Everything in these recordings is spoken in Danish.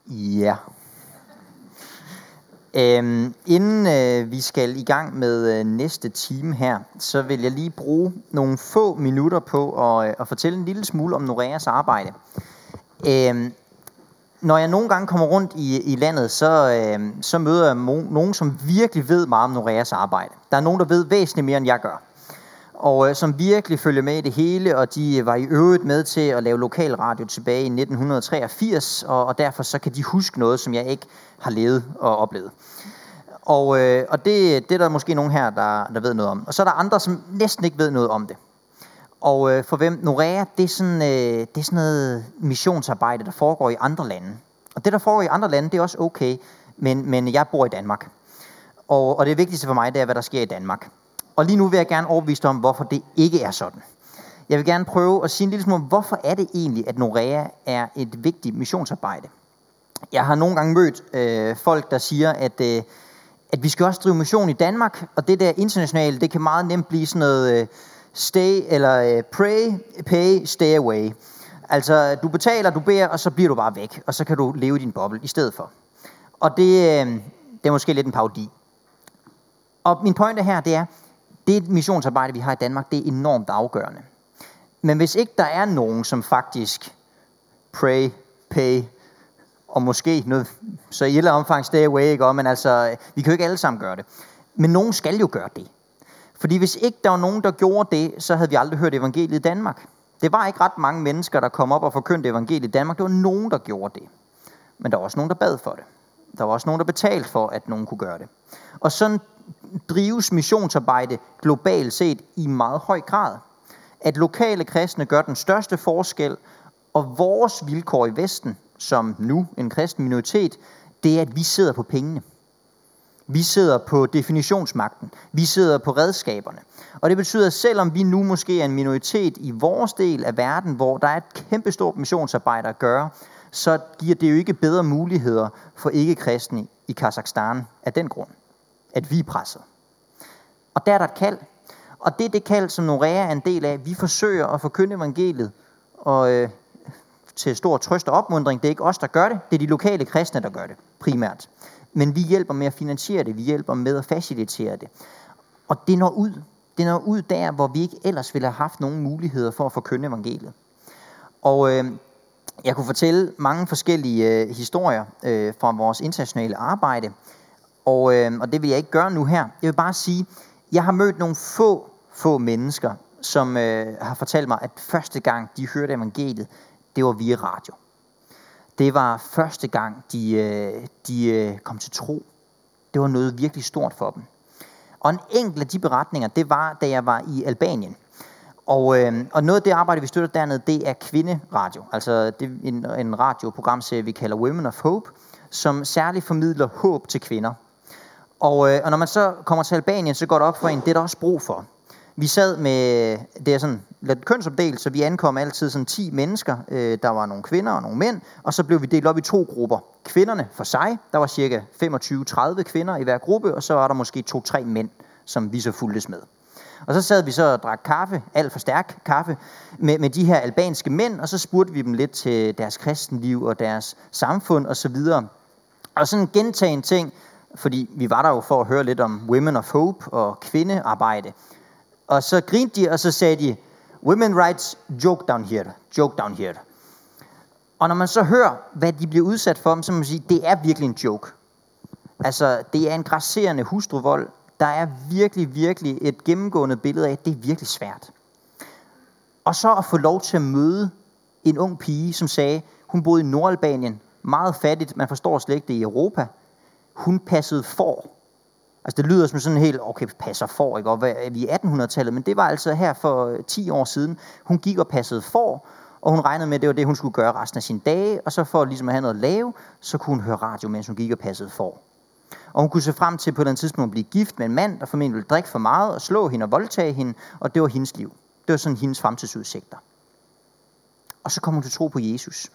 Ja. Inden vi skal i gang med næste time her, så vil jeg lige bruge nogle få minutter på at fortælle en lille smule om Noreas arbejde. Når jeg nogle gange kommer rundt i landet, så møder jeg nogen, som virkelig ved meget om Noreas arbejde. Der er nogen, der ved væsentligt mere, end jeg gør. Og som virkelig følger med i det hele, og de var i øvrigt med til at lave lokalradio tilbage i 1983, og derfor så kan de huske noget, som jeg ikke har levet og oplevet. Og det er der måske nogen her, der ved noget om. Og så er der andre, som næsten ikke ved noget om det. Og for hvem Norea, det er sådan noget missionsarbejde, der foregår i andre lande. Og det, der foregår i andre lande, det er også okay, men jeg bor i Danmark. Og det vigtigste for mig, det er, hvad der sker i Danmark. Og lige nu vil jeg gerne overbevise dig om, hvorfor det ikke er sådan. Jeg vil gerne prøve at sige en lille smule om, hvorfor er det egentlig, at Norea er et vigtigt missionsarbejde. Jeg har nogle gange mødt folk, der siger, at vi skal også drive mission i Danmark, og det der internationale, det kan meget nemt blive sådan noget stay eller pray, pay, stay away. Altså, du betaler, du beder, og så bliver du bare væk, og så kan du leve i din boble i stedet for. Og det er måske lidt en parodi. Og min pointe her, det er, det missionsarbejde, vi har i Danmark, det er enormt afgørende. Men hvis ikke der er nogen, som faktisk pray, pay, og måske noget, så i et eller andet omfang stay away, ikke? Men altså, vi kan jo ikke alle sammen gøre det. Men nogen skal jo gøre det. Fordi hvis ikke der var nogen, der gjorde det, så havde vi aldrig hørt evangeliet i Danmark. Det var ikke ret mange mennesker, der kom op og forkyndte evangeliet i Danmark. Det var nogen, der gjorde det. Men der var også nogen, der bad for det. Der var også nogen, der betalte for, at nogen kunne gøre det. Og sådan drives missionsarbejde globalt set i meget høj grad. At lokale kristne gør den største forskel, og vores vilkår i Vesten, som nu en kristen minoritet, det er, at vi sidder på pengene. Vi sidder på definitionsmagten. Vi sidder på redskaberne. Og det betyder, at selvom vi nu måske er en minoritet i vores del af verden, hvor der er et kæmpestort missionsarbejde at gøre, så giver det jo ikke bedre muligheder for ikke-kristne i Kazakhstan af den grund, at vi er presset. Og der er der et kald. Og det er det kald, som Norea er en del af. Vi forsøger at forkynde evangeliet, og til stor trøst og opmuntring, det er ikke os, der gør det, det er de lokale kristne, der gør det primært. Men vi hjælper med at finansiere det, vi hjælper med at facilitere det. Og det når ud. Det når ud der, hvor vi ikke ellers ville have haft nogen muligheder for at forkynde evangeliet. Og jeg kunne fortælle mange forskellige historier fra vores internationale arbejde, og det vil jeg ikke gøre nu her. Jeg vil bare sige, jeg har mødt nogle få mennesker, som har fortalt mig, at første gang de hørte evangeliet, det var via radio. Det var første gang, de kom til tro. Det var noget virkelig stort for dem. Og en enkelt af de beretninger, det var, da jeg var i Albanien. Og noget af det arbejde, vi støtter dernede, det er kvinderadio. Altså det er en radioprogramserie, vi kalder Women of Hope, som særligt formidler håb til kvinder. Og når man så kommer til Albanien, så går det op for en, det er der også brug for. Vi sad med, det er sådan lidt kønsopdelt, så vi ankom altid sådan 10 mennesker. Der var nogle kvinder og nogle mænd, og så blev vi delt op i 2 grupper. Kvinderne for sig, der var cirka 25-30 kvinder i hver gruppe, og så var der måske 2-3 mænd, som vi så fulgtes med. Og så sad vi så og drak kaffe, alt for stærk kaffe, med de her albanske mænd, og så spurgte vi dem lidt til deres kristenliv og deres samfund osv. Og sådan en gentagen ting, fordi vi var der jo for at høre lidt om Women of Hope og kvindearbejde. Og så grinte de, og så sagde de, women rights, joke down here, joke down here. Og når man så hører, hvad de bliver udsat for, så må man sige, det er virkelig en joke. Altså, det er en grasserende hustruvold. Der er virkelig et gennemgående billede af, at det er virkelig svært. Og så at få lov til at møde en ung pige, som sagde, hun boede i Nordalbanien, meget fattigt, man forstår slet ikke det i Europa. Hun passede får. Altså det lyder som sådan helt, okay, passer får, ikke? Og vi er i 1800-tallet, men det var altså her for 10 år siden. Hun gik og passede får, og hun regnede med, at det var det, hun skulle gøre resten af sine dage, og så for ligesom at have noget at lave, så kunne hun høre radio, mens hun gik og passede får. Og hun kunne se frem til på den tidspunkt at blive gift med en mand, der formentlig ville drikke for meget og slå hende og voldtage hende, og det var hendes liv. Det var sådan hendes fremtidsudsigter. Og så kom hun til tro på Jesus.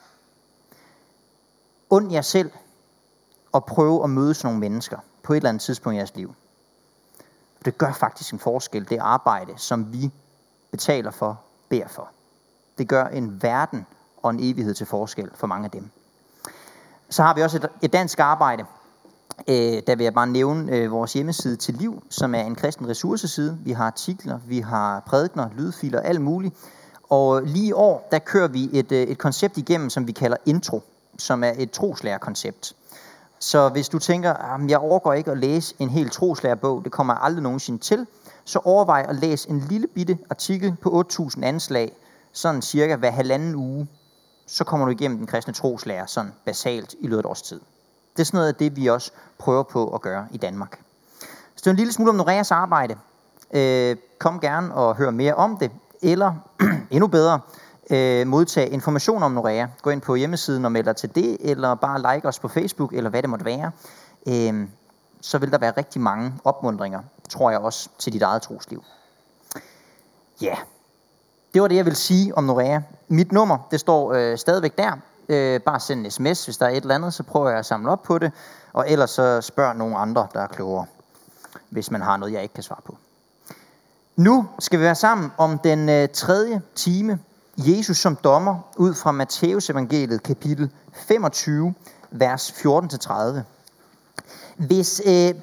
Und jer selv at prøve at møde sådan nogle mennesker på et eller andet tidspunkt i jeres liv. Det gør faktisk en forskel, det arbejde, som vi betaler for, beder for. Det gør en verden og en evighed til forskel for mange af dem. Så har vi også et dansk arbejde. Der vil jeg bare nævne vores hjemmeside Til Liv, som er en kristen ressourceside. Vi har artikler, vi har prædikener, lydfiler, alt muligt. Og lige i år, der kører vi et koncept igennem, som vi kalder Intro, som er et troslærerkoncept. Så hvis du tænker, jeg overgår ikke at læse en hel troslærerbog, det kommer jeg aldrig nogensinde til, så overvej at læse en lille bitte artikel på 8.000 anslag, sådan cirka hver halvanden uge. Så kommer du igennem den kristne troslærer sådan basalt i løbet af et års tid. Det er sådan noget af det, vi også prøver på at gøre i Danmark. Så det er en lille smule om Noreas arbejde. Kom gerne og hør mere om det, eller endnu bedre, modtage information om Norea. Gå ind på hjemmesiden og meld dig til det, eller bare like os på Facebook, eller hvad det måtte være. Så vil der være rigtig mange opmuntringer, tror jeg også, til dit eget trosliv. Ja, det var det, jeg vil sige om Norea. Mit nummer, det står stadigvæk der. Bare send en sms, hvis der er et eller andet, så prøver jeg at samle op på det. Og ellers så spørg nogle andre, der er klogere, hvis man har noget, jeg ikke kan svare på. Nu skal vi være sammen om den tredje time, Jesus som dommer, ud fra Matteus evangeliet, kapitel 25, vers 14-30. Hvis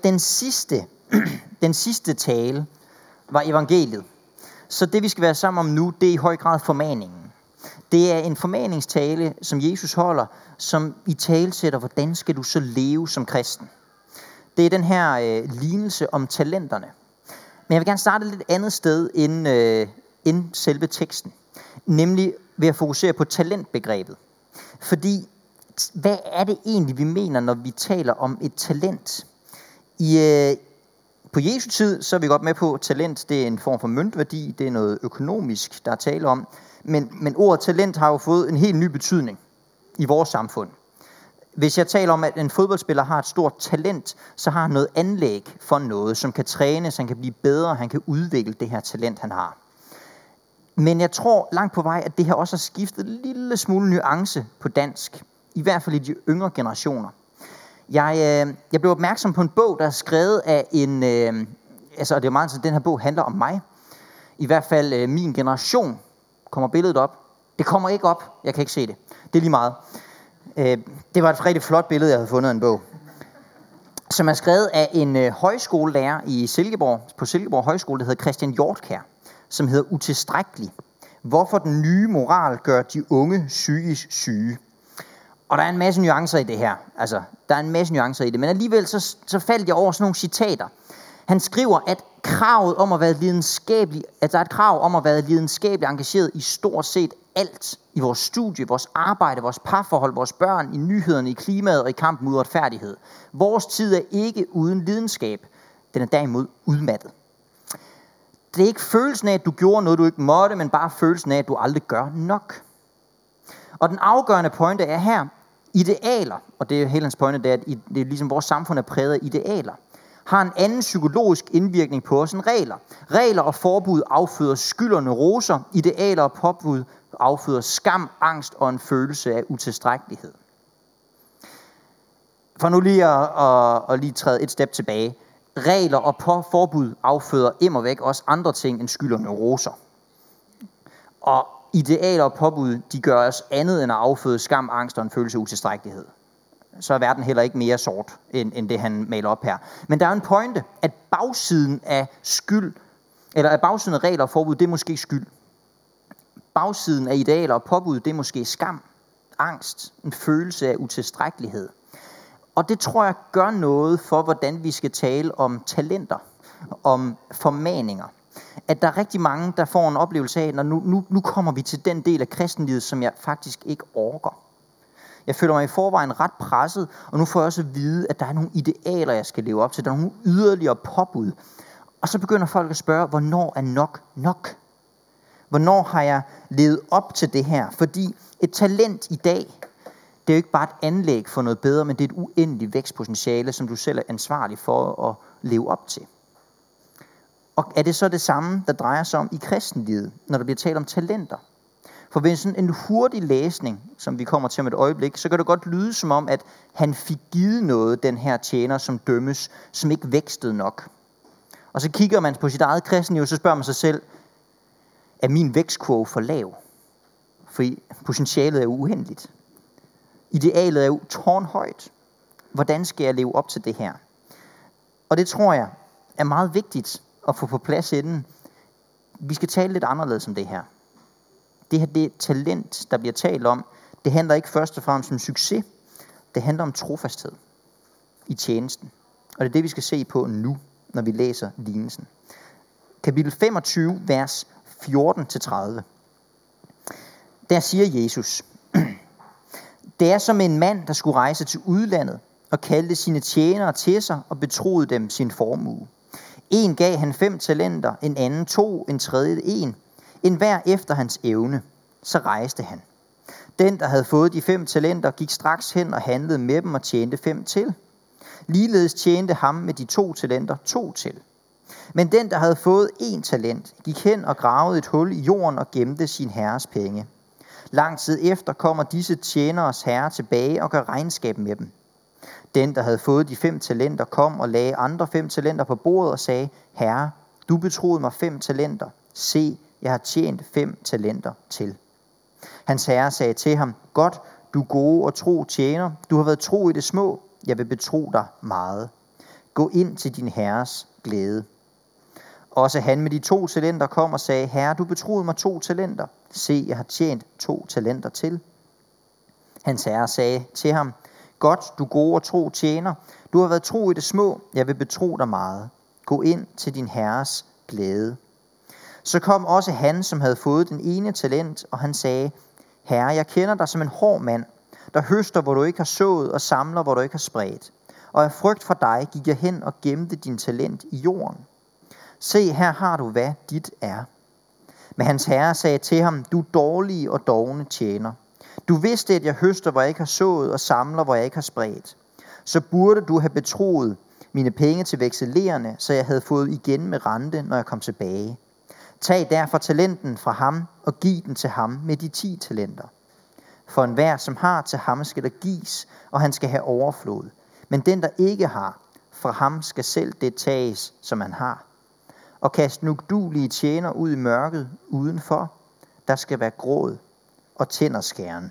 den sidste tale var evangeliet, så det vi skal være sammen om nu, det er i høj grad formaningen. Det er en formaningstale, som Jesus holder, som i talesætter, hvordan skal du så leve som kristen. Det er den her lignelse om talenterne. Men jeg vil gerne starte et lidt andet sted end selve teksten. Nemlig ved at fokusere på talentbegrebet. Fordi, hvad er det egentlig, vi mener, når vi taler om et talent? På Jesu tid, så er vi godt med på, at talent det er en form for møntværdi, det er noget økonomisk, der er tale om. Men ordet talent har jo fået en helt ny betydning i vores samfund. Hvis jeg taler om, at en fodboldspiller har et stort talent, så har han noget anlæg for noget, som kan trænes, han kan blive bedre, han kan udvikle det her talent, han har. Men jeg tror langt på vej, at det her også har skiftet en lille smule nuance på dansk. I hvert fald i de yngre generationer. Jeg blev opmærksom på en bog, der er skrevet af en... det er meget sådan, at den her bog handler om mig. I hvert fald min generation. Kommer billedet op? Det kommer ikke op. Jeg kan ikke se det. Det er lige meget. Det var et rigtig flot billede, jeg havde fundet af en bog. Som er skrevet af en højskolelærer i Silkeborg, på Silkeborg Højskole, der hedder Christian Hjortkær, som hedder Utilstrækkelig. Hvorfor den nye moral gør de unge psykisk syge. Og der er en masse nuancer i det her. Altså, der er en masse nuancer i det. Men alligevel så faldt jeg over sådan nogle citater. Han skriver, at kravet om at være lidenskabelig, at der er et krav om at være lidenskabeligt engageret i stort set alt. I vores studie, vores arbejde, vores parforhold, vores børn, i nyhederne, i klimaet og i kampen mod retfærdighed. Vores tid er ikke uden lidenskab. Den er derimod udmattet. Det er ikke følelsen af, at du gjorde noget, du ikke måtte, men bare følelsen af, at du aldrig gør nok. Og den afgørende pointe er her, idealer, og det er hele hans pointe, det er, at det er ligesom vores samfund er præget af idealer, har en anden psykologisk indvirkning på os end regler. Regler og forbud afføder skyld og neuroser, idealer og påbud afføder skam, angst og en følelse af utilstrækkelighed. For nu lige at lige træde et step tilbage. Regler og forbud afføder immervæk også andre ting end skyld og neuroser. Og idealer og påbud, de gør os andet end at afføde skam, angst og en følelse af utilstrækkelighed. Så er verden heller ikke mere sort, end det han maler op her. Men der er en pointe, at bagsiden af skyld, eller at bagsiden af regler og forbud, det er måske skyld. Bagsiden af idealer og påbud, det er måske skam, angst, en følelse af utilstrækkelighed. Og det tror jeg gør noget for, hvordan vi skal tale om talenter, om formaninger. At der er rigtig mange, der får en oplevelse af, at nu kommer vi til den del af kristenlivet, som jeg faktisk ikke orker. Jeg føler mig i forvejen ret presset, og nu får jeg også at vide, at der er nogle idealer, jeg skal leve op til. Der er nogle yderligere påbud. Og så begynder folk at spørge, hvornår er nok nok? Hvornår har jeg levet op til det her? Fordi et talent i dag, det er jo ikke bare et anlæg for noget bedre, men det er et uendeligt vækstpotentiale, som du selv er ansvarlig for at leve op til. Og er det så det samme, der drejer sig om i kristenlivet, når der bliver talt om talenter? For ved sådan en hurtig læsning, som vi kommer til om et øjeblik, så kan det godt lyde som om, at han fik givet noget, den her tjener, som dømmes, som ikke vækstede nok. Og så kigger man på sit eget kristenliv, så spørger man sig selv, er min vækstkurve for lav? Fordi potentialet er uendeligt. Idealet er jo tårnhøjt. Hvordan skal jeg leve op til det her? Og det tror jeg er meget vigtigt at få på plads inden. Vi skal tale lidt anderledes om det her. Det her, det talent, der bliver talt om, det handler ikke først og fremmest om succes. Det handler om trofasthed i tjenesten. Og det er det, vi skal se på nu, når vi læser lignelsen. Kapitel 25, vers 14-30. Der siger Jesus: Det er som en mand, der skulle rejse til udlandet og kaldte sine tjenere til sig og betroede dem sin formue. En gav han 5 talenter, en anden 2, en tredje 1, en hver efter hans evne. Så rejste han. Den, der havde fået de 5 talenter, gik straks hen og handlede med dem og tjente 5 til. Ligeledes tjente ham med de 2 talenter 2 til. Men den, der havde fået 1 talent, gik hen og gravede et hul i jorden og gemte sin herres penge. Lang tid efter kommer disse tjeneres herre tilbage og gør regnskab med dem. Den, der havde fået de 5 talenter, kom og lagde andre 5 talenter på bordet og sagde: Herre, du betroede mig 5 talenter. Se, jeg har tjent 5 talenter til. Hans herre sagde til ham: Godt, du gode og tro tjener. Du har været tro i det små. Jeg vil betro dig meget. Gå ind til din herres glæde. Også han med de 2 talenter kom og sagde: Herre, du betroede mig 2 talenter. Se, jeg har tjent 2 talenter til. Hans herre sagde til ham: Godt, du gode og tro tjener. Du har været tro i det små. Jeg vil betro dig meget. Gå ind til din herres glæde. Så kom også han, som havde fået den ene talent, og han sagde: Herre, jeg kender dig som en hård mand, der høster, hvor du ikke har sået, og samler, hvor du ikke har spredt. Og af frygt for dig gik jeg hen og gemte din talent i jorden. Se, her har du, hvad dit er. Men hans herre sagde til ham: Du dårlige og dovne tjener. Du vidste, at jeg høster, hvor jeg ikke har sået, og samler, hvor jeg ikke har spredt. Så burde du have betroet mine penge til vekselererne, så jeg havde fået igen med rente, når jeg kom tilbage. Tag derfor talenten fra ham og giv den til ham med de 10 talenter. For enhver, som har, til ham skal der gives, og han skal have overflod. Men den, der ikke har, fra ham skal selv det tages, som han har. Og kast nu uduelige tjener ud i mørket udenfor. Der skal være gråd og tænderskæren.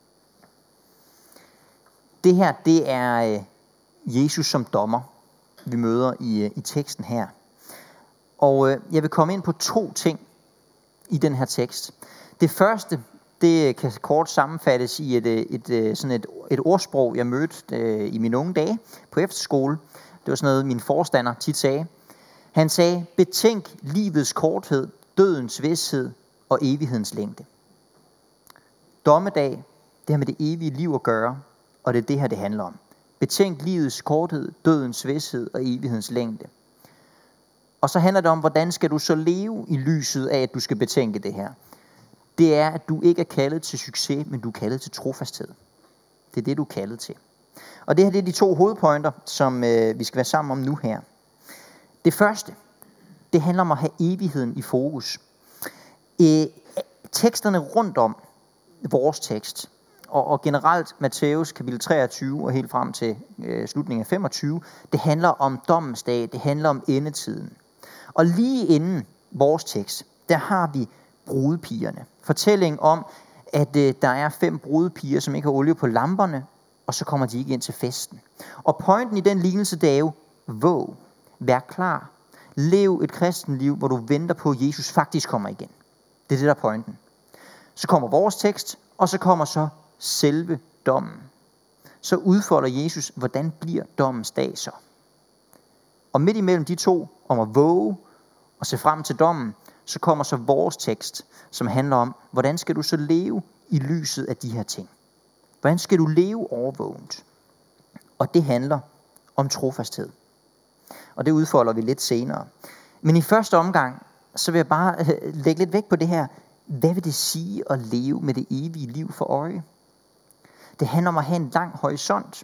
Det her, det er Jesus som dommer, vi møder i teksten her. Og jeg vil komme ind på 2 ting i den her tekst. Det første, det kan kort sammenfattes i et ordsprog, jeg mødte i mine unge dage på efterskole. Det var sådan noget, min forstander tit sagde. Han sagde: Betænk livets korthed, dødens vished og evighedens længde. Dommedag, det har med det evige liv at gøre, og det er det her, det handler om. Betænk livets korthed, dødens vished og evighedens længde. Og så handler det om, hvordan skal du så leve i lyset af, at du skal betænke det her. Det er, at du ikke er kaldet til succes, men du er kaldet til trofasthed. Det er det, du er kaldet til. Og det her, det er de 2 hovedpointer, som vi skal være sammen om nu her. Det første, det handler om at have evigheden i fokus. Teksterne rundt om vores tekst, og generelt Matthæus kapitel 23 og helt frem til slutningen af 25, det handler om dommens dag, det handler om endetiden. Og lige inden vores tekst, der har vi brudepigerne. Fortælling om, at der er 5 brudepiger, som ikke har olie på lamperne, og så kommer de ikke ind til festen. Og pointen i den lignelse, det er jo: våg, vær klar, lev et kristenliv, hvor du venter på, at Jesus faktisk kommer igen. Det er det, der er pointen. Så kommer vores tekst, og så kommer så selve dommen. Så udfolder Jesus, hvordan bliver dommens dag så? Og midt imellem de 2, om at våge og se frem til dommen, så kommer så vores tekst, som handler om, hvordan skal du så leve i lyset af de her ting? Hvordan skal du leve overvågent? Og det handler om trofasthed. Og det udfolder vi lidt senere. Men i første omgang, så vil jeg bare lægge lidt vægt på det her. Hvad vil det sige at leve med det evige liv for øje? Det handler om at have en lang horisont.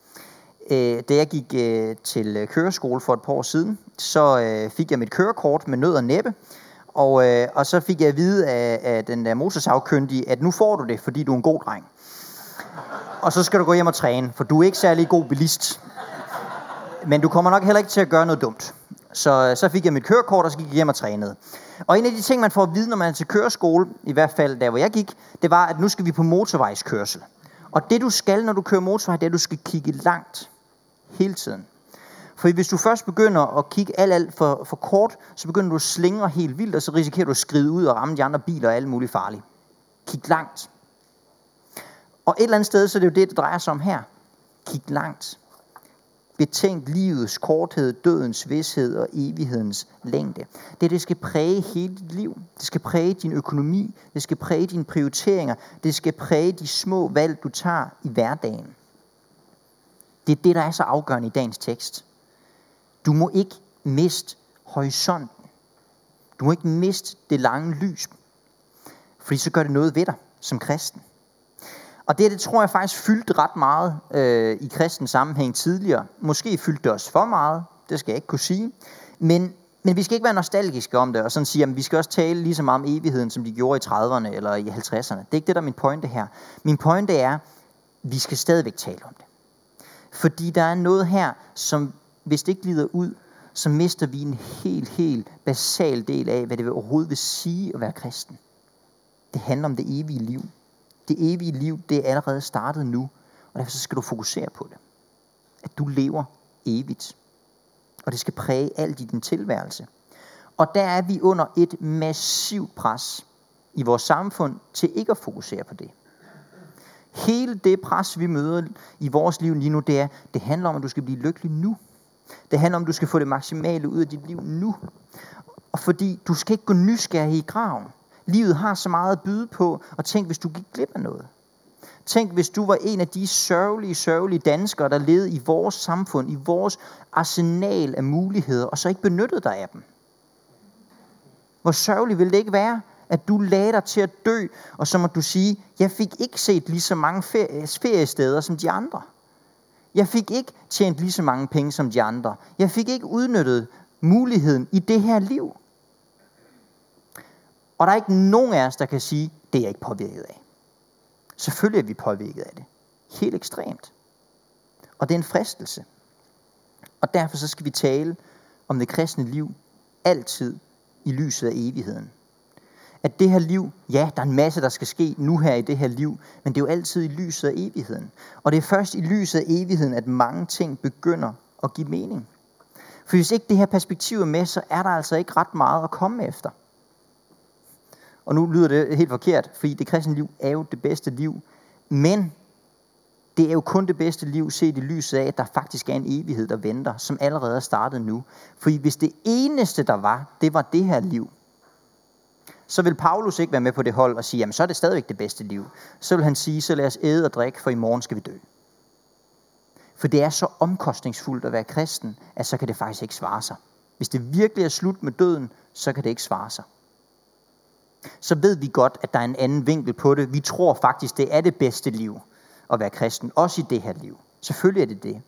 Da jeg gik til køreskole for et par år siden, så fik jeg mit kørekort med nød og næppe. Og så fik jeg at vide af den der motorsagkyndige, at nu får du det, fordi du er en god dreng. Og så skal du gå hjem og træne, for du er ikke særlig god bilist. Men du kommer nok heller ikke til at gøre noget dumt. Så fik jeg mit kørekort, og så gik jeg hjem og trænede. Og en af de ting, man får at vide, når man er til køreskole, i hvert fald der hvor jeg gik, det var, at nu skal vi på motorvejskørsel. Og det du skal, når du kører motorvej, det er, at du skal kigge langt hele tiden. For hvis du først begynder at kigge alt for kort, så begynder du at slingre helt vildt, og så risikerer du at skride ud og ramme de andre biler og alt muligt farligt. Kig langt. Og et eller andet sted, så er det jo det drejer sig om her. Kig langt. Betænk livets korthed, dødens vidshed og evighedens længde. Det skal præge hele dit liv. Det skal præge din økonomi. Det skal præge dine prioriteringer. Det skal præge de små valg, du tager i hverdagen. Det er det, der er så afgørende i dagens tekst. Du må ikke miste horisonten. Du må ikke miste det lange lys. Fordi så gør det noget ved dig som kristen. Og det tror jeg faktisk fyldte ret meget i kristen sammenhæng tidligere. Måske fyldte det også for meget, det skal jeg ikke kunne sige. Men vi skal ikke være nostalgiske om det, og sådan sige, at vi skal også tale lige så meget om evigheden, som de gjorde i 30'erne eller i 50'erne. Det er ikke det, der er min pointe her. Min pointe er, at vi skal stadigvæk tale om det. Fordi der er noget her, som hvis det ikke glider ud, så mister vi en helt basal del af, hvad det overhovedet vil sige at være kristen. Det handler om det evige liv. Det evige liv, det er allerede startet nu, og derfor skal du fokusere på det. At du lever evigt. Og det skal præge alt i din tilværelse. Og der er vi under et massivt pres i vores samfund til ikke at fokusere på det. Hele det pres, vi møder i vores liv lige nu, det handler om, at du skal blive lykkelig nu. Det handler om, at du skal få det maksimale ud af dit liv nu. Og fordi du skal ikke gå nysgerrig i graven. Livet har så meget at byde på, og tænk, hvis du gik glip af noget. Tænk, hvis du var en af de sørgelige danskere, der levede i vores samfund, i vores arsenal af muligheder, og så ikke benyttede dig af dem. Hvor sørgeligt ville det ikke være, at du lagde dig til at dø, og så må du sige, jeg fik ikke set lige så mange feriesteder som de andre. Jeg fik ikke tjent lige så mange penge som de andre. Jeg fik ikke udnyttet muligheden i det her liv. Og der er ikke nogen af os, der kan sige, det er jeg ikke påvirket af. Selvfølgelig er vi påvirket af det. Helt ekstremt. Og det er en fristelse. Og derfor så skal vi tale om det kristne liv altid i lyset af evigheden. At det her liv, ja, der er en masse, der skal ske nu her i det her liv, men det er jo altid i lyset af evigheden. Og det er først i lyset af evigheden, at mange ting begynder at give mening. For hvis ikke det her perspektiv er med, så er der altså ikke ret meget at komme efter. Og nu lyder det helt forkert, fordi det kristne liv er jo det bedste liv. Men det er jo kun det bedste liv set i lyset af, at der faktisk er en evighed, der venter, som allerede er startet nu. Fordi hvis det eneste, der var, det var det her liv, så vil Paulus ikke være med på det hold og sige, jamen så er det stadigvæk det bedste liv. Så vil han sige, så lad os æde og drikke, for i morgen skal vi dø. For det er så omkostningsfuldt at være kristen, at så kan det faktisk ikke svare sig. Hvis det virkelig er slut med døden, så kan det ikke svare sig. Så ved vi godt, at der er en anden vinkel på det. Vi tror faktisk, det er det bedste liv at være kristen, også i det her liv. Selvfølgelig er det det.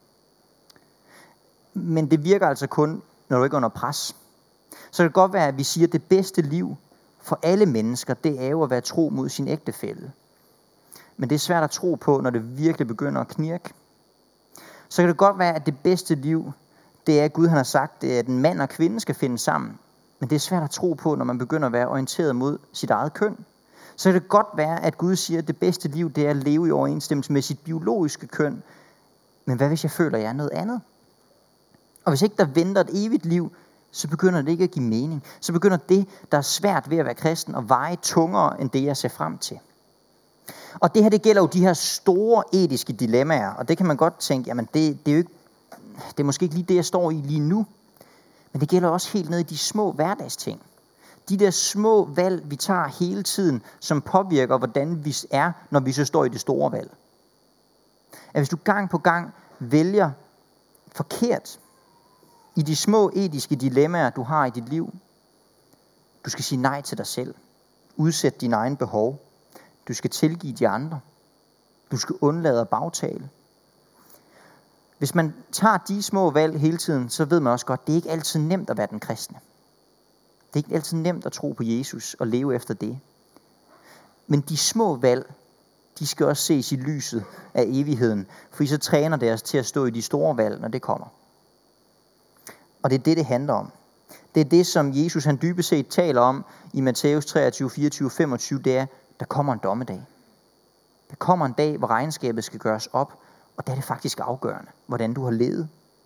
Men det virker altså kun, når du ikke er under pres. Så det kan godt være, at vi siger, at det bedste liv for alle mennesker, det er jo at være tro mod sin ægtefælle. Men det er svært at tro på, når det virkelig begynder at knirke. Så kan det godt være, at det bedste liv, det er, at Gud han har sagt, at en mand og kvinde skal finde sammen. Men det er svært at tro på, når man begynder at være orienteret mod sit eget køn. Så kan det godt være, at Gud siger, at det bedste liv, det er at leve i overensstemmelse med sit biologiske køn. Men hvad hvis jeg føler, at jeg er noget andet? Og hvis ikke der venter et evigt liv, så begynder det ikke at give mening. Så begynder det, der er svært ved at være kristen, at veje tungere end det, jeg ser frem til. Og det her, det gælder jo de her store etiske dilemmaer. Og det kan man godt tænke, jamen det er jo ikke, det er måske ikke lige det, jeg står i lige nu. Men det gælder også helt ned i de små hverdagsting. De der små valg, vi tager hele tiden, som påvirker, hvordan vi er, når vi så står i det store valg. At hvis du gang på gang vælger forkert i de små etiske dilemmaer, du har i dit liv, du skal sige nej til dig selv. Udsæt dine egne behov. Du skal tilgive de andre. Du skal undlade at bagtale. Hvis man tager de små valg hele tiden, så ved man også godt, det er ikke altid nemt at være den kristne. Det er ikke altid nemt at tro på Jesus og leve efter det. Men de små valg, de skal også ses i lyset af evigheden, for så træner det os til at stå i de store valg, når det kommer. Og det er det, det handler om. Det er det, som Jesus han dybest set taler om i Matthæus 23, 24, 25, det er, der kommer en dommedag. Der kommer en dag, hvor regnskabet skal gøres op, og der er det faktisk afgørende, hvordan du har levet.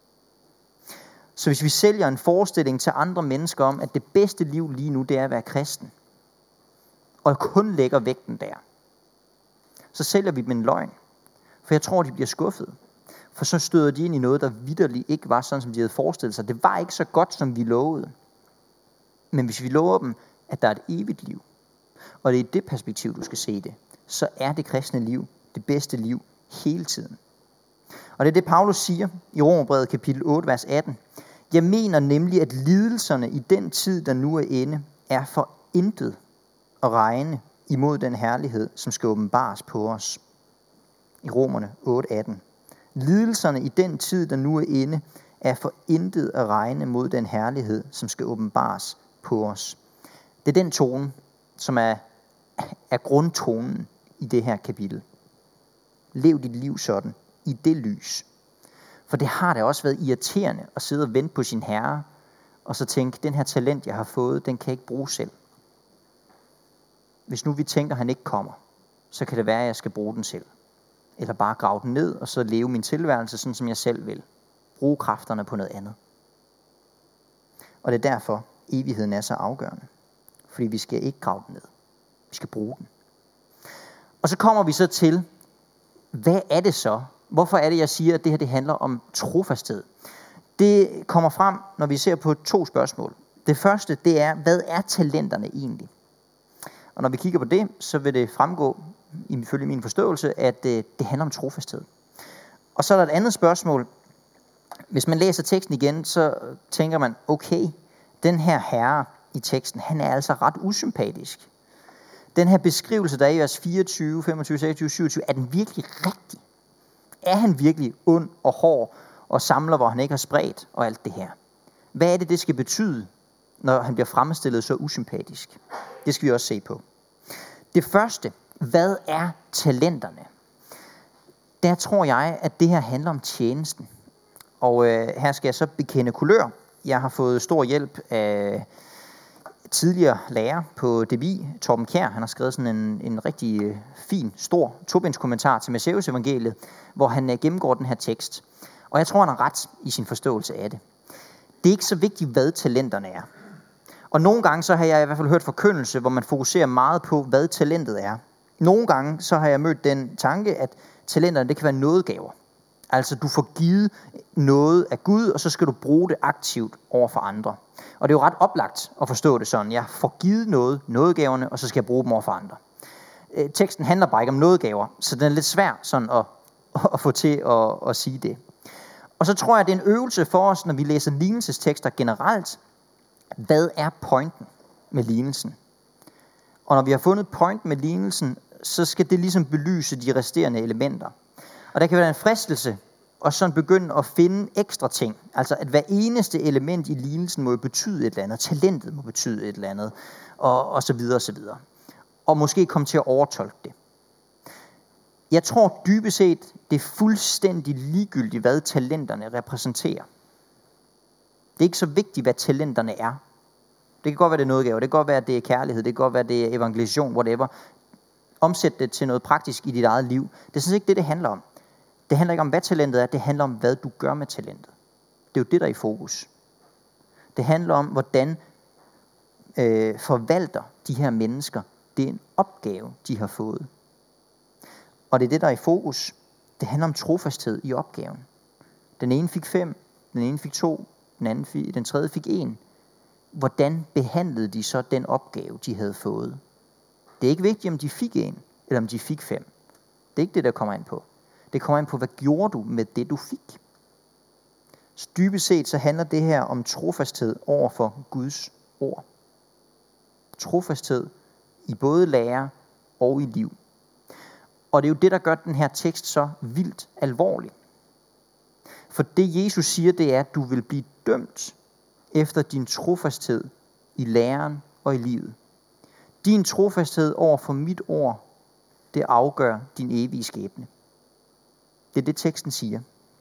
Så hvis vi sælger en forestilling til andre mennesker om, at det bedste liv lige nu, det er at være kristen, og kun lægger vægten der, så sælger vi dem en løgn. For jeg tror, de bliver skuffet. For så støder de ind i noget, der vitterligt ikke var sådan, som de havde forestillet sig. Det var ikke så godt, som vi lovede. Men hvis vi lover dem, at der er et evigt liv, og det er i det perspektiv, du skal se det, så er det kristne liv det bedste liv hele tiden. Og det er det, Paulus siger i Romerbrevet kapitel 8, vers 18. Jeg mener nemlig, at lidelserne i den tid, der nu er inde, er for intet at regne imod den herlighed, som skal åbenbares på os. I Romerne 8, 18. Lidelserne i den tid, der nu er inde, er for intet at regne mod den herlighed, som skal åbenbares på os. Det er den tone, som er grundtonen i det her kapitel. Lev dit liv sådan, i det lys. For det har da også været irriterende at sidde og vente på sin herre, og så tænke, den her talent, jeg har fået, den kan jeg ikke bruge selv. Hvis nu vi tænker, at han ikke kommer, så kan det være, at jeg skal bruge den selv. Eller bare grave den ned, og så leve min tilværelse, sådan som jeg selv vil. Bruge kræfterne på noget andet. Og det er derfor, evigheden er så afgørende. Fordi vi skal ikke grave den ned. Vi skal bruge den. Og så kommer vi så til, hvad er det så? Hvorfor er det, jeg siger, at det her det handler om trofasthed? Det kommer frem, når vi ser på 2 spørgsmål. Det første, det er, hvad er talenterne egentlig? Og når vi kigger på det, så vil det fremgå, ifølge min forståelse, at det handler om trofasthed. Og så er der et andet spørgsmål. Hvis man læser teksten igen, så tænker man, okay, den her herre i teksten, han er altså ret usympatisk. Den her beskrivelse, der er i vers 24, 25, 26, 27, er den virkelig rigtig? Er han virkelig ond og hård og samler, hvor han ikke har spredt og alt det her? Hvad er det skal betyde, når han bliver fremstillet så usympatisk? Det skal vi også se på. Det første, hvad er talenterne? Der tror jeg, at det her handler om tjenesten. Og her skal jeg så bekende kulør. Jeg har fået stor hjælp af tidligere lærer på DBI, Torben Kjær. Han har skrevet sådan en rigtig fin, stor tobindskommentar til Matthæus evangeliet, hvor han gennemgår den her tekst. Og jeg tror, han har ret i sin forståelse af det. Det er ikke så vigtigt, hvad talenterne er. Og nogle gange så har jeg i hvert fald hørt forkyndelse, hvor man fokuserer meget på, hvad talentet er. Nogle gange så har jeg mødt den tanke, at talenterne det kan være nådegaver. Altså du får givet noget af Gud, og så skal du bruge det aktivt over for andre. Og det er jo ret oplagt at forstå det sådan. Jeg får givet nådegaverne, og så skal jeg bruge dem over for andre. Teksten handler bare ikke om nådegaver, så den er lidt svær sådan at få til at sige det. Og så tror jeg, det er en øvelse for os, når vi læser lignelsestekster generelt. Hvad er pointen med lignelsen? Og når vi har fundet pointen med lignelsen, så skal det ligesom belyse de resterende elementer. Og der kan være en fristelse og sådan begynde at finde ekstra ting. Altså at hver eneste element i lignelsen må jo betyde et eller andet. Talentet må betyde et eller andet. Og så videre og så videre. Og måske komme til at overtolke det. Jeg tror dybest set, det er fuldstændig ligegyldigt, hvad talenterne repræsenterer. Det er ikke så vigtigt, hvad talenterne er. Det kan godt være, det er nådegaver. Det kan godt være, det er kærlighed. Det kan godt være, det er evangelisation, whatever. Omsæt det til noget praktisk i dit eget liv. Det er sådan ikke det handler om. Det handler ikke om, hvad talentet er. Det handler om, hvad du gør med talentet. Det er jo det, der er i fokus. Det handler om, hvordan forvalter de her mennesker. Det er en opgave, de har fået. Og det er det, der er i fokus. Det handler om trofasthed i opgaven. Den ene fik 5, den ene fik 2, den tredje fik 1. Hvordan behandlede de så den opgave, de havde fået? Det er ikke vigtigt, om de fik 1, eller om de fik 5. Det er ikke det, der kommer ind på. Det kommer ind på, hvad gjorde du med det, du fik? Så dybest set så handler det her om trofasthed over for Guds ord. Trofasthed i både lære og i liv. Og det er jo det, der gør den her tekst så vildt alvorlig. For det Jesus siger, det er, at du vil blive dømt efter din trofasthed i læren og i livet. Din trofasthed over for mit ord, det afgør din evige skæbne. Det er det, teksten siger.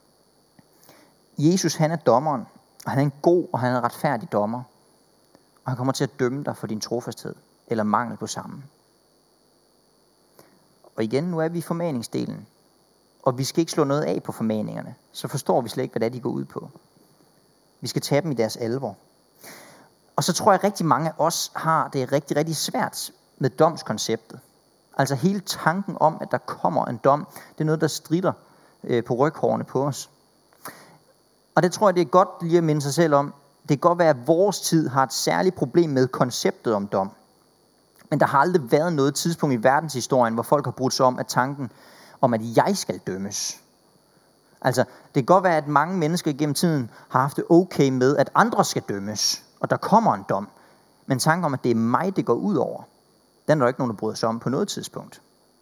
Jesus, han er dommeren, og han er en god og han er en retfærdig dommer. Og han kommer til at dømme dig for din trofasthed, eller mangel på samme. Og igen, nu er vi i formaningsdelen. Og vi skal ikke slå noget af på formaningerne. Så forstår vi slet ikke, hvad det er, de går ud på. Vi skal tage dem i deres alvor. Og så tror jeg, at rigtig mange af os har det rigtig, rigtig svært med domskonceptet. Altså hele tanken om, at der kommer en dom, det er noget, der stritter på ryghårene på os. Og det tror jeg, det er godt lige at minde sig selv om. Det kan godt være, at vores tid har et særligt problem med konceptet om dom. Men der har aldrig været noget tidspunkt i verdenshistorien, hvor folk har brudt sig om, at tanken om, at jeg skal dømmes. Altså, det kan godt være, at mange mennesker gennem tiden har haft det okay med, at andre skal dømmes, og der kommer en dom. Men tanken om, at det er mig, det går ud over, den er der ikke nogen, der bryder sig om på noget tidspunkt.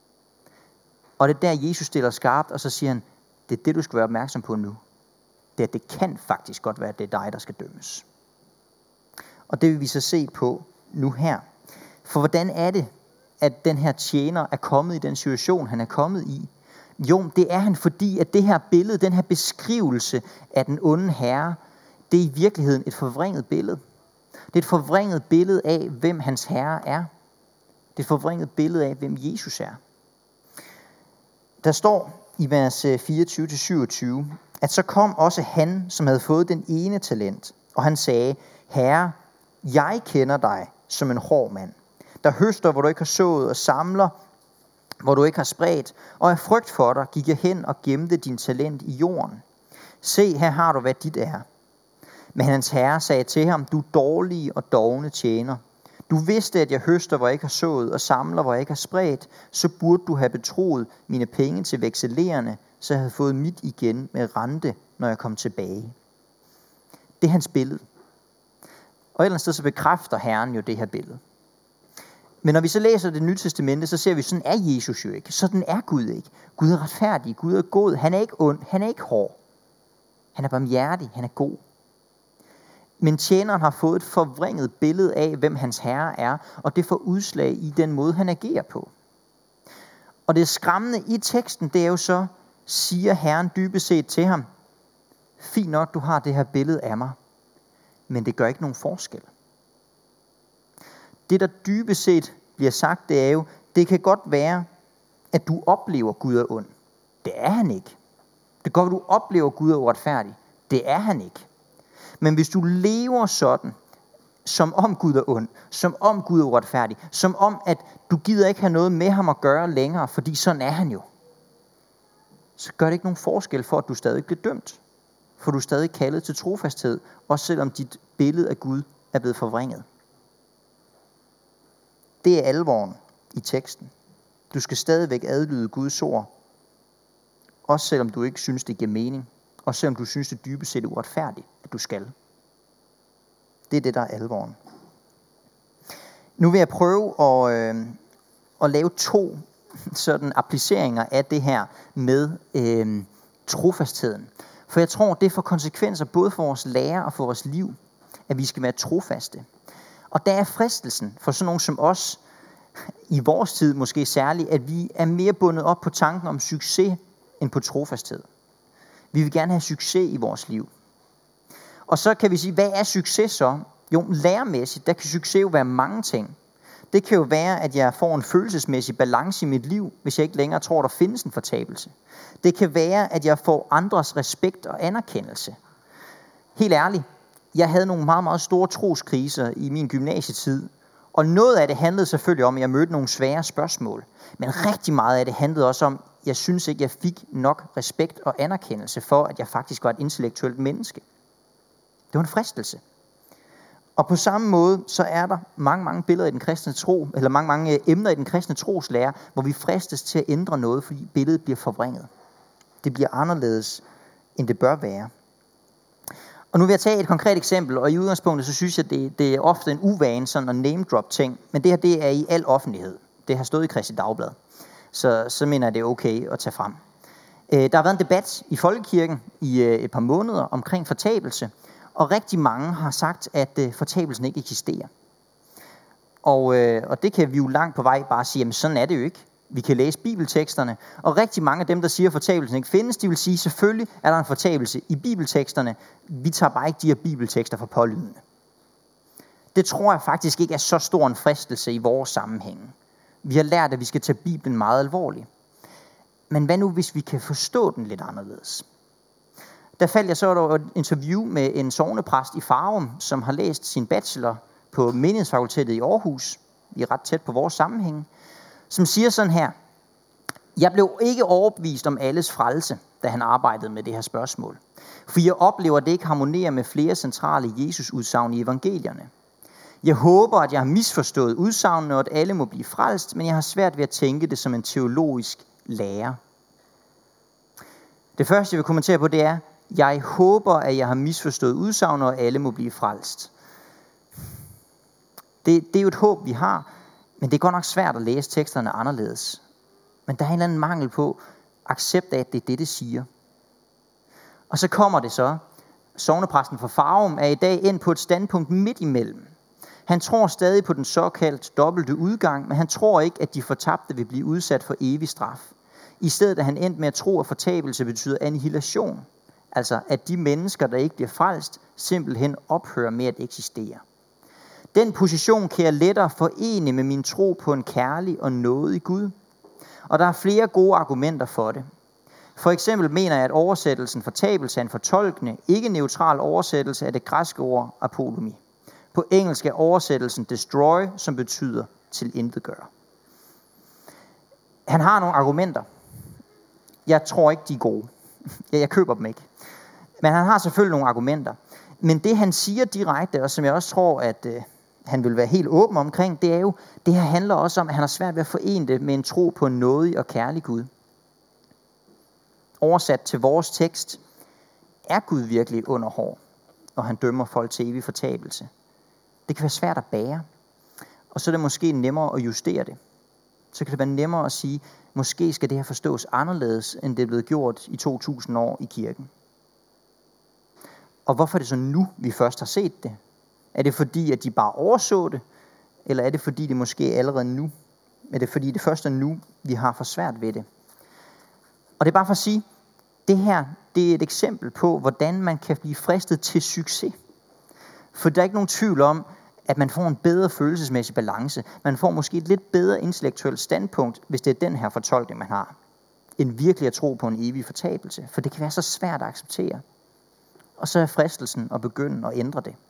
Og det er der, Jesus stiller skarpt, og så siger han, det er det, du skal være opmærksom på nu. Det er, at det kan faktisk godt være, at det er dig, der skal dømmes. Og det vil vi så se på nu her. For hvordan er det, at den her tjener er kommet i den situation, han er kommet i? Jo, det er han, fordi at det her billede, den her beskrivelse af den onde herre, det er i virkeligheden et forvrænget billede. Det er et forvrænget billede af, hvem hans herre er. Det er et forvrænget billede af, hvem Jesus er. Der står i vers 24-27, at så kom også han, som havde fået den ene talent, og han sagde, Herre, jeg kender dig som en hård mand, der høster, hvor du ikke har sået, og samler, hvor du ikke har spredt, og af frygt for dig gik jeg hen og gemte din talent i jorden. Se, her har du, hvad dit er. Men hans herre sagde til ham, du dårlige og dovne tjener. Du vidste, at jeg høster, hvor jeg ikke har sået, og samler, hvor jeg ikke har spredt, så burde du have betroet mine penge til vekselererne, så jeg havde fået mit igen med rente, når jeg kom tilbage. Det er hans billede. Og et eller andet sted så bekræfter Herren jo det her billede. Men når vi så læser det nye testamente, så ser vi, sådan er Jesus jo ikke. Sådan er Gud ikke. Gud er retfærdig, Gud er god, han er ikke ond, han er ikke hård. Han er barmhjertig, han er god. Men tjeneren har fået et forvrænget billede af, hvem hans herre er, og det får udslag i den måde, han agerer på. Og det skræmmende i teksten, det er jo så, siger Herren dybest set til ham, fint nok, du har det her billede af mig, men det gør ikke nogen forskel. Det, der dybest set bliver sagt, det er jo, det kan godt være, at du oplever Gud er ond. Det er han ikke. Det kan godt være, at du oplever Gud er uretfærdig. Det er han ikke. Men hvis du lever sådan, som om Gud er ond, som om Gud er uretfærdig, som om, at du gider ikke have noget med ham at gøre længere, fordi sådan er han jo, så gør det ikke nogen forskel for, at du stadig bliver dømt. For du er stadig kaldet til trofasthed, også selvom dit billede af Gud er blevet forvrænget. Det er alvoren i teksten. Du skal stadigvæk adlyde Guds ord, også selvom du ikke synes, det giver mening, og selvom du synes, det dybest set er uretfærdigt, at du skal. Det er det, der er alvoren. Nu vil jeg prøve at lave 2 sådan appliceringer af det her med trofastheden. For jeg tror, det får konsekvenser både for vores lære og for vores liv, at vi skal være trofaste. Og der er fristelsen for sådan nogen som os, i vores tid måske særligt, at vi er mere bundet op på tanken om succes end på trofasthed. Vi vil gerne have succes i vores liv. Og så kan vi sige, hvad er succes så? Jo, læremæssigt, der kan succes jo være mange ting. Det kan jo være, at jeg får en følelsesmæssig balance i mit liv, hvis jeg ikke længere tror, der findes en fortabelse. Det kan være, at jeg får andres respekt og anerkendelse. Helt ærligt, jeg havde nogle meget, meget store troskriser i min gymnasietid, og noget af det handlede selvfølgelig om, at jeg mødte nogle svære spørgsmål. Men rigtig meget af det handlede også om, at jeg synes ikke, jeg fik nok respekt og anerkendelse for, at jeg faktisk var et intellektuelt menneske. Det var en fristelse. Og på samme måde, så er der mange billeder i den kristne tro, eller mange emner i den kristne troslære, hvor vi fristes til at ændre noget, fordi billedet bliver forvrænget. Det bliver anderledes, end det bør være. Og nu vil jeg tage et konkret eksempel, og i udgangspunktet, så synes jeg, det er ofte en uvane sådan at name drop ting, men det her, det er i al offentlighed. Det har stået i Kristi Dagblad, så mener jeg, det er okay at tage frem. Der har været en debat i Folkekirken i et par måneder omkring fortabelse, og rigtig mange har sagt, at fortabelsen ikke eksisterer. Og det kan vi jo langt på vej bare sige, jamen sådan er det jo ikke. Vi kan læse bibelteksterne, og rigtig mange af dem, der siger, at fortabelsen ikke findes, de vil sige, selvfølgelig er der en fortabelse i bibelteksterne. Vi tager bare ikke de her bibeltekster for pålydende. Det tror jeg faktisk ikke er så stor en fristelse i vores sammenhæng. Vi har lært, at vi skal tage Bibelen meget alvorligt. Men hvad nu, hvis vi kan forstå den lidt anderledes? Der faldt jeg så over et interview med en sognepræst i Farum, som har læst sin bachelor på menighedsfakultetet i Aarhus. Vi er ret tæt på vores sammenhæng. Som siger sådan her: jeg blev ikke overbevist om alles frelse, da han arbejdede med det her spørgsmål. For jeg oplever, at det ikke harmonerer med flere centrale Jesus-udsagn i evangelierne. Jeg håber, at jeg har misforstået udsagnene, og at alle må blive frelst, men jeg har svært ved at tænke det som en teologisk lære. Det første, jeg vil kommentere på, det er: jeg håber, at jeg har misforstået udsagnet, og alle må blive frelst. Det er jo et håb, vi har, men det er godt nok svært at læse teksterne anderledes. Men der er en eller anden mangel på accept af, at det er det siger. Og så kommer det så. Sognepræsten fra Farum er i dag endt på et standpunkt midt imellem. Han tror stadig på den såkaldt dobbelte udgang, men han tror ikke, at de fortabte vil blive udsat for evig straf. I stedet er han endt med at tro, at fortabelse betyder annihilation. Altså at de mennesker, der ikke bliver frelst, simpelthen ophører med at eksistere. Den position kan jeg lettere forene med min tro på en kærlig og nådig Gud. Og der er flere gode argumenter for det. For eksempel mener jeg, at oversættelsen fortabelse er en fortolkende, ikke neutral oversættelse af det græske ord apolomi. På engelsk er oversættelsen destroy, som betyder tilintetgøre. Han har nogle argumenter. Jeg tror ikke, de er gode. Jeg køber dem ikke. Men han har selvfølgelig nogle argumenter. Men det han siger direkte, og som jeg også tror, at han vil være helt åben omkring, det er jo, det her handler også om, at han har svært ved at forene det med en tro på en nådig og kærlig Gud. Oversat til vores tekst: er Gud virkelig under hår, og han dømmer folk til evig fortabelse? Det kan være svært at bære, og så er det måske nemmere at justere det. Så kan det være nemmere at sige, måske skal det her forstås anderledes, end det er blevet gjort i 2000 år i kirken. Og hvorfor er det så nu, vi først har set det? Er det fordi, at de bare overså det? Eller er det fordi, det måske allerede nu? Er det fordi, det først er nu, vi har for svært ved det? Og det er bare for at sige, det her, det er et eksempel på, hvordan man kan blive fristet til succes. For der er ikke nogen tvivl om, at man får en bedre følelsesmæssig balance. Man får måske et lidt bedre intellektuelt standpunkt, hvis det er den her fortolkning, man har, end virkelig at tro på en evig fortabelse. For det kan være så svært at acceptere. Og så er fristelsen at begynde at ændre det.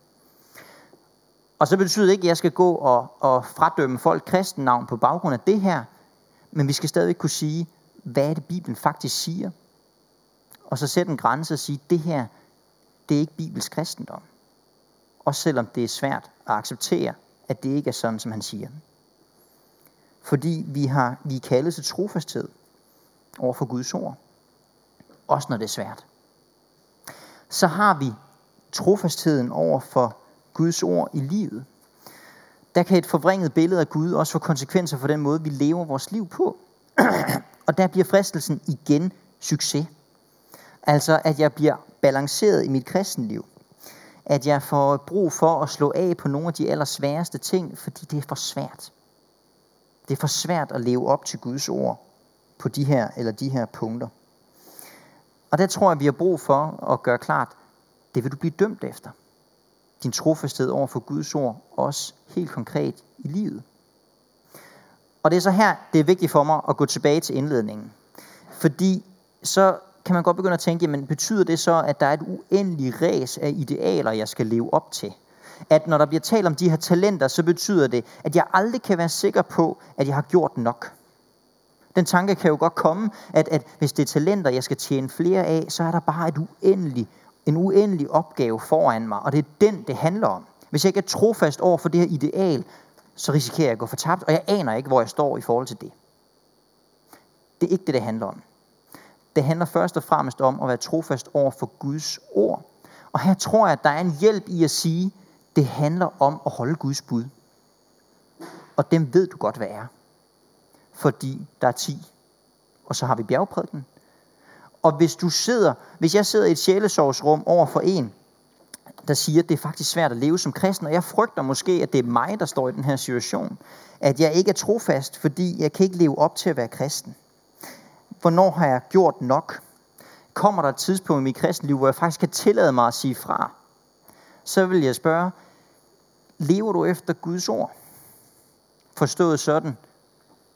Og så betyder det ikke, at jeg skal gå og fradømme folk kristennavn på baggrund af det her. Men vi skal stadig kunne sige, hvad er det Bibelen faktisk siger. Og så sætte en grænse og sige, det her, det er ikke Bibels kristendom. Også selvom det er svært at acceptere, at det ikke er sådan, som han siger. Fordi vi er kaldet til trofasthed over for Guds ord. Også når det er svært. Så har vi trofastheden over for Guds ord i livet. Der kan et forvrænget billede af Gud også få konsekvenser for den måde, vi lever vores liv på. Og der bliver fristelsen igen succes. Altså at jeg bliver balanceret i mit kristenliv. At jeg får brug for at slå af på nogle af de allersværeste ting, fordi det er for svært. Det er for svært at leve op til Guds ord på de her punkter. Og der tror jeg, vi har brug for at gøre klart, det vil du blive dømt efter. Din trofasthed over for Guds ord, også helt konkret i livet. Og det er så her, det er vigtigt for mig at gå tilbage til indledningen. Fordi så kan man godt begynde at tænke, jamen betyder det så, at der er et uendeligt ræs af idealer, jeg skal leve op til? At når der bliver talt om de her talenter, så betyder det, at jeg aldrig kan være sikker på, at jeg har gjort nok. Den tanke kan jo godt komme, at hvis det er talenter, jeg skal tjene flere af, så er der bare en uendelig opgave foran mig, og det er den, det handler om. Hvis jeg ikke er trofast over for det her ideal, så risikerer jeg at gå fortabt, og jeg aner ikke, hvor jeg står i forhold til det. Det er ikke det, det handler om. Det handler først og fremmest om at være trofast over for Guds ord. Og her tror jeg, at der er en hjælp i at sige, det handler om at holde Guds bud. Og dem ved du godt, hvad er. Fordi der er 10. Og så har vi bjergprædiken. Og hvis jeg sidder i et sjælesorgsrum over for en, der siger, at det er faktisk svært at leve som kristen, og jeg frygter måske, at det er mig, der står i den her situation, at jeg ikke er trofast, fordi jeg kan ikke leve op til at være kristen. Hvornår har jeg gjort nok? Kommer der et tidspunkt i mit kristenliv, hvor jeg faktisk kan tillade mig at sige fra? Så vil jeg spørge, lever du efter Guds ord? Forstået sådan,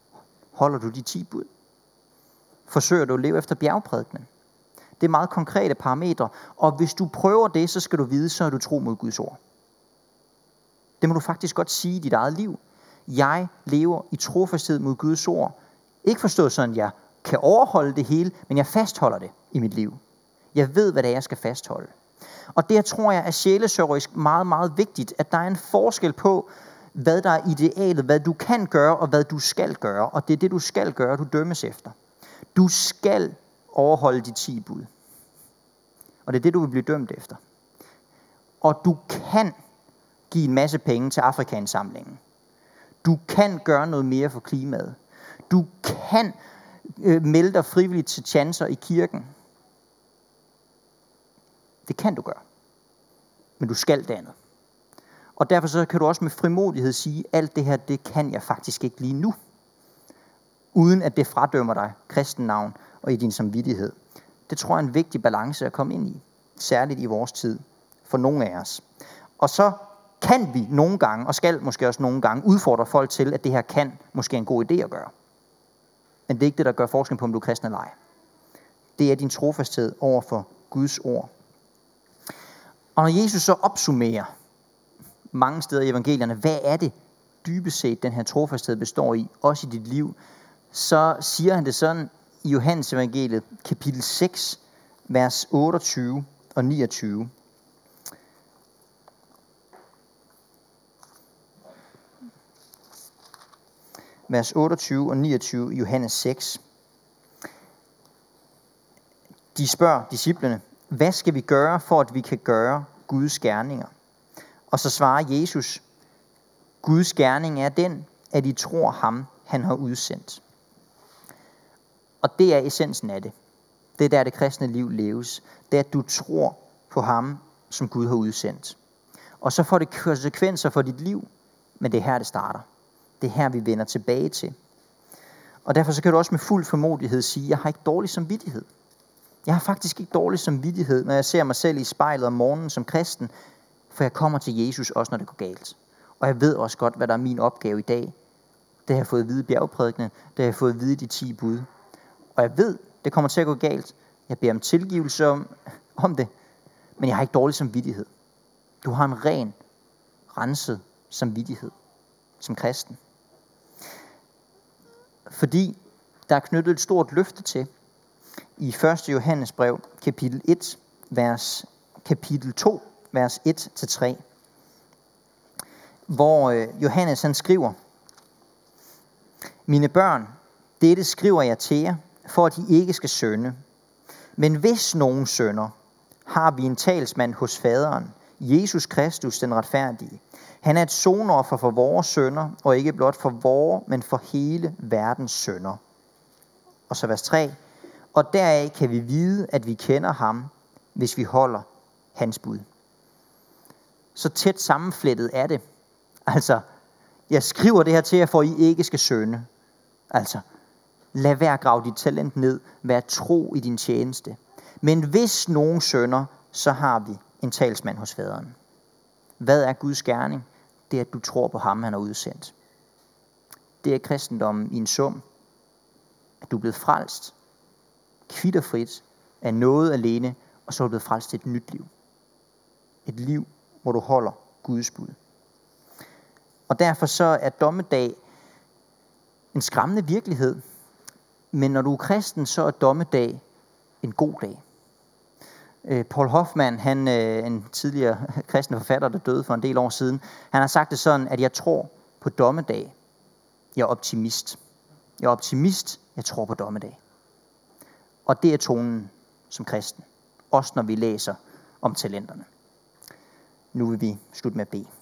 Holder du de 10 bud? Forsøger du at leve efter bjergprædikenen? Det er meget konkrete parametre, og hvis du prøver det, så skal du vide, så er du tro mod Guds ord. Det må du faktisk godt sige i dit eget liv. Jeg lever i trofasthed mod Guds ord. Ikke forstået sådan, at jeg kan overholde det hele, men jeg fastholder det i mit liv. Jeg ved, hvad det er, jeg skal fastholde. Og det tror jeg er sjælesørgerisk meget, meget vigtigt, at der er en forskel på, hvad der er idealet, hvad du kan gøre, og hvad du skal gøre. Og det er det, du skal gøre, du dømmes efter. Du skal overholde de 10 bud. Og det er det, du vil blive dømt efter. Og du kan give en masse penge til Afrikaindsamlingen. Du kan gøre noget mere for klimaet. Du kan melde dig frivilligt til tjanser i kirken. Det kan du gøre. Men du skal det andet. Og derfor så kan du også med frimodighed sige, alt det her, det kan jeg faktisk ikke lige nu. Uden at det fradømmer dig kristennavn og i din samvittighed. Det tror jeg er en vigtig balance at komme ind i. Særligt i vores tid. For nogle af os. Og så kan vi nogle gange, og skal måske også nogle gange, udfordre folk til, at det her kan måske en god idé at gøre. Men det er ikke det, der gør forskel på, om du er kristen eller ej. Det er din trofasthed over for Guds ord. Og når Jesus så opsummerer mange steder i evangelierne, hvad er det dybest set, den her trofasthed består i, også i dit liv, så siger han det sådan i Johannes evangeliet, kapitel 6, vers 28 og 29. Vers 28 og 29 i Johannes 6. De spørger disciplene, hvad skal vi gøre, for at vi kan gøre Guds gerninger? Og så svarer Jesus, Guds gerning er den, at I tror ham, han har udsendt. Og det er essensen af det. Det er der, det kristne liv leves. Det er, at du tror på ham, som Gud har udsendt. Og så får det konsekvenser for dit liv, men det er her, det starter. Det er her, vi vender tilbage til. Og derfor så kan du også med fuld formodighed sige, jeg har ikke dårlig samvittighed. Jeg har faktisk ikke dårlig samvittighed, når jeg ser mig selv i spejlet om morgenen som kristen, for jeg kommer til Jesus også, når det går galt. Og jeg ved også godt, hvad der er min opgave i dag. Det har jeg fået at vide i bjergprædikenen, det har jeg fået at vide i de 10 bud. Og jeg ved, det kommer til at gå galt. Jeg beder om tilgivelse om det, men jeg har ikke dårlig samvittighed. Du har en ren, renset samvittighed som kristen. Fordi der er knyttet et stort løfte til i 1. Johannes brev, kapitel 2, vers 1-3, hvor Johannes han skriver, mine børn, dette skriver jeg til jer, for at I ikke skal synde. Men hvis nogen synder, har vi en talsmand hos faderen, Jesus Kristus den retfærdige. Han er et sonoffer for vores synder, og ikke blot for vores, men for hele verdens synder. Og så vers 3. Og deraf kan vi vide, at vi kender ham, hvis vi holder hans bud. Så tæt sammenflettet er det. Altså, jeg skriver det her til jer, for I ikke skal synde. Altså, lad være at grave dit talent ned. Vær tro i din tjeneste. Men hvis nogen synder, så har vi en talsmand hos faderen. Hvad er Guds gerning? Det er, at du tror på ham, han har udsendt. Det er kristendommen i en sum. At du er blevet frelst, kvitterfrit, af noget alene, og så er du blevet frelst til et nyt liv. Et liv, hvor du holder Guds bud. Og derfor så er dommedag en skræmmende virkelighed. Men når du er kristen, så er dommedag en god dag. Paul Hoffmann, han en tidligere kristen forfatter, der døde for en del år siden, han har sagt det sådan, at jeg tror på dommedag. Jeg er optimist. Jeg er optimist, jeg tror på dommedag. Og det er tonen som kristen. Også når vi læser om talenterne. Nu vil vi slutte med at bede.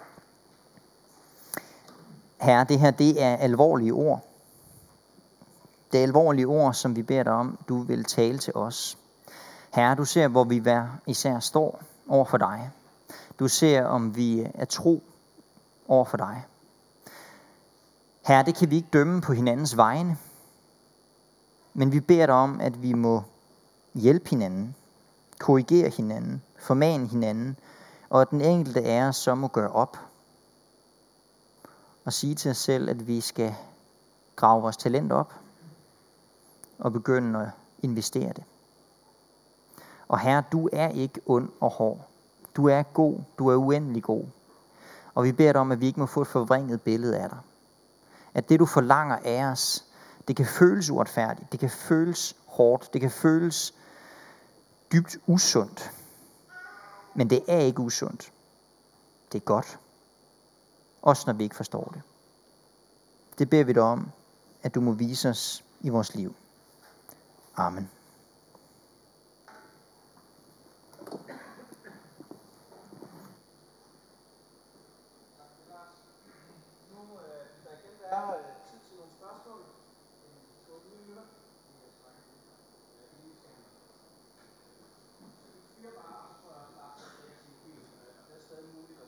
Herre, det her, det er alvorlige ord. Det er alvorlige ord, som vi beder dig om, du vil tale til os. Herre, du ser, hvor vi hver især står over for dig. Du ser, om vi er tro over for dig. Herre, det kan vi ikke dømme på hinandens vegne. Men vi beder dig om, at vi må hjælpe hinanden, korrigere hinanden, formane hinanden, og at den enkelte af os så må gøre op. Og sige til os selv, at vi skal grave vores talent op og begynde at investere det. Og Herre, du er ikke ond og hård. Du er god. Du er uendelig god. Og vi beder dig om, at vi ikke må få et forvrænget billede af dig. At det, du forlanger af os, det kan føles uretfærdigt. Det kan føles hårdt. Det kan føles dybt usundt. Men det er ikke usundt. Det er godt. Også når vi ikke forstår det. Det beder vi dig om, at du må vise os i vores liv. Amen.